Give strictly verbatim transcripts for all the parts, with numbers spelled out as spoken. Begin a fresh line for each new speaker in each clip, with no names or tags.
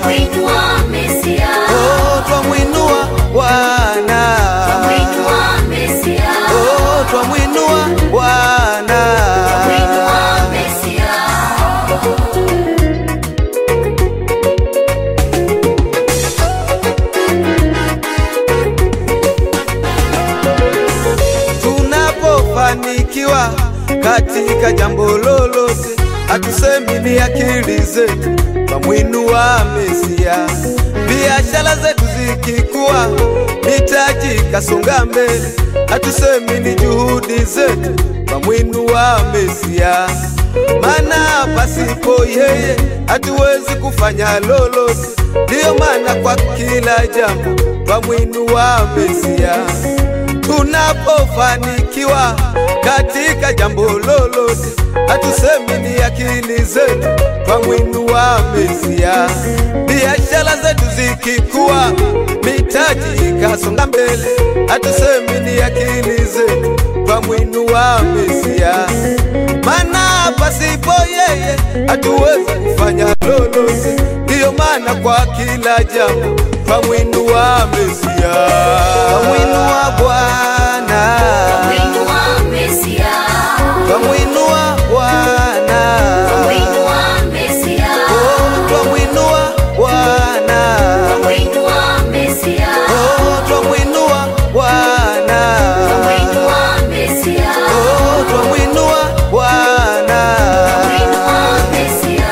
Twamuinua Mesia.
Oh, twamuinua Bwana.
Twamuinua Mesia.
Oh, twamuinua Bwana.
Twamuinua Mesia.
Tunapofanikiwa katika jambo lolote, hatusemi ni akili zetu, twamuinua Mesia. Biashara zetu zikikua, mitaji kasonga mbele, hatusemi ni juhudi zetu, twamuinua Mesia. Maana pasipo yeye hatuwezi kufanya lolote, ndiyo maana kwa kila jambo twamuinua Mesia. Tunapofanikiwa katika jambo lolote, hatusemi ni akili zetu, twamuinua Mesia. Biashara zetu zikikua, mitaji ikasonga mbele, hatusemi ni akili zetu, twamuinua Mesia. Maana pasipo yeye hatuwezi kufanya lolote, ndiyo maana kwa kila jambo twamuinua Mesia. Twamuinua Bwana.
Twamuinua Mesia.
Twamuinua Bwana.
Twamuinua Mesia.
Oh, twamuinua Bwana.
Twamuinua Mesia.
Oh, twamuinua Bwana.
Twamuinua Mesia.
Oh, twamuinua Bwana.
Twamuinua Mesia.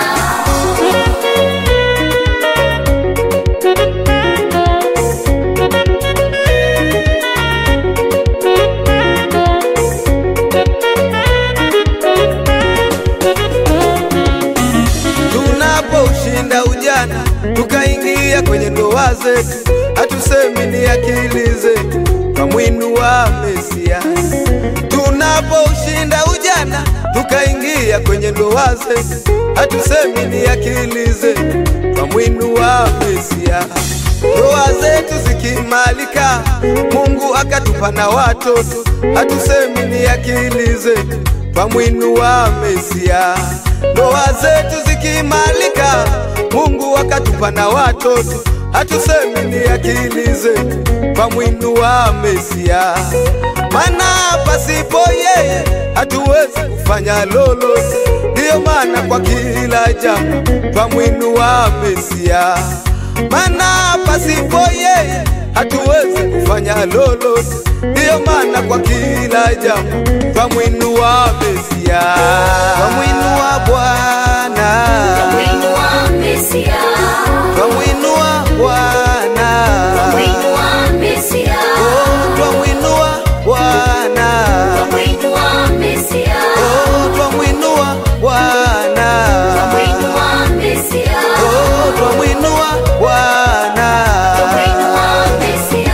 Tunapoushinda ujana tukaingia kwenye ndoa zetu, hatusemi ni akili zetu, twamuinua Mesia. Tunapoushinda ujana tukaingia kwenye ndoa zetu, hatusemi ni akili zetu, twamuinua Mesia. Ndoa zetu zikimalika, Mungu akatupa na watoto, hatusemi ni akili zetu, twamuinua Mesia. Ndoa zetu zikimalika, Mungu akatupa na watoto, hatusemi ni akili zetu, twamuinua Mesia. Maana pasipo yeye hatuwezi kufanya lolote, ndiyo maana kwa kila jambo twamuinua Mesia. Maana pasipo yeye hatuwezi kufanya lolote, ndiyo maana kwa kila jambo twamuinua Mesia. Twamuinua Bwana.
Twamuinua Mesia.
Twamuinua Bwana.
Twamuinua Mesia.
Oh, twamuinua Bwana.
Twamuinua Mesia.
Oh, twamuinua Bwana.
Twamuinua Mesia.
Oh, twamuinua Bwana.
Twamuinua Mesia.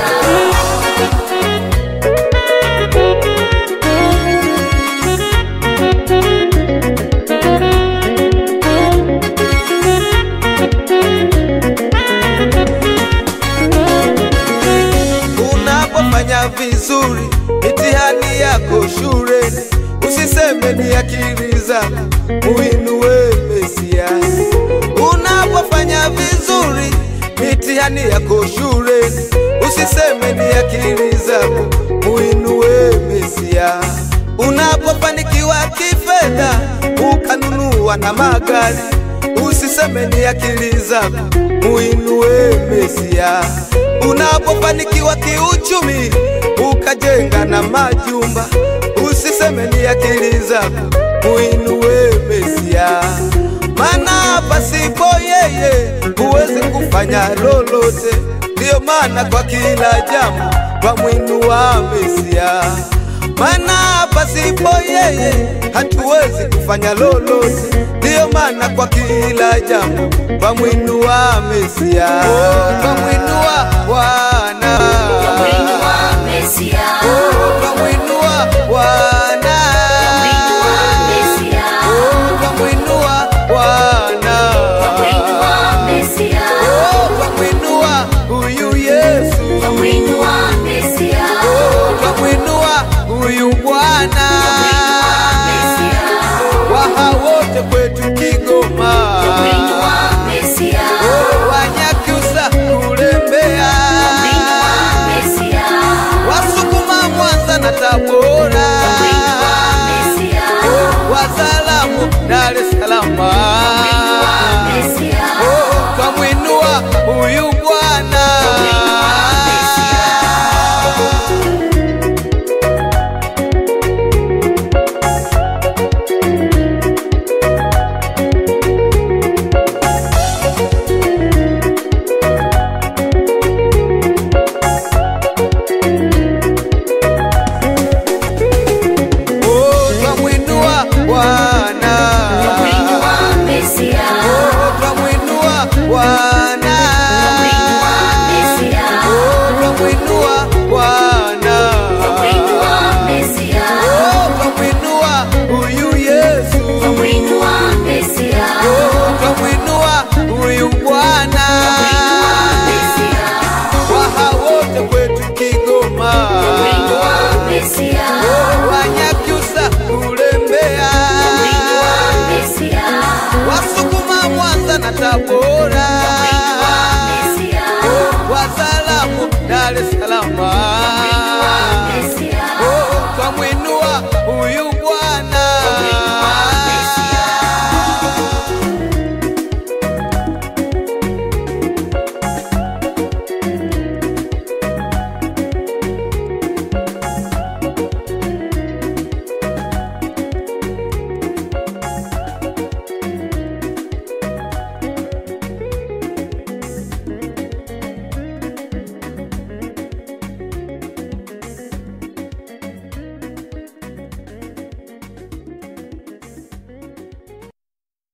Unapofanya vizuri mitihani yako shuleni, usiseme ni akili zako, muinue Mesia. Unapofanya vizuri mitihani yako shuleni, usiseme ni akili zako, muinue Mesia. Unapofanikiwa kifedha ukanunua na magari, usiseme ni akili zako, muinue Mesia. Unapofanikiwa kiuchumi ukajenga na majumba, usiseme ni akili zako, muinue Mesia. Maana pasipo yeye huwezi kufanya lolote, ndiyo maana kwa kila jambo twamuinua Mesia. Maana pasipo yeye hatuwezi kufanya lolote, ndiyo maana kwa kila jambo twamuinua Mesia. Oh, twamuinua Bwana.
Twamuinua Mesia.
Oh, twamuinua Bwana.
Twamuinua Mesia.
Oh, twamuinua Bwana.
Twamuinua Mesia.
Oh, twamuinua huyu Yesu.
Twamuinua Mesia.
Oh, twamuinua huyu Bwana.
Twamuinua Mesia.
Waha wote kwetu Kigoma.
Twamuinua Mesia.
Oh, wanya Tabora,
Mesia,
wasalamu Dar es Salaam.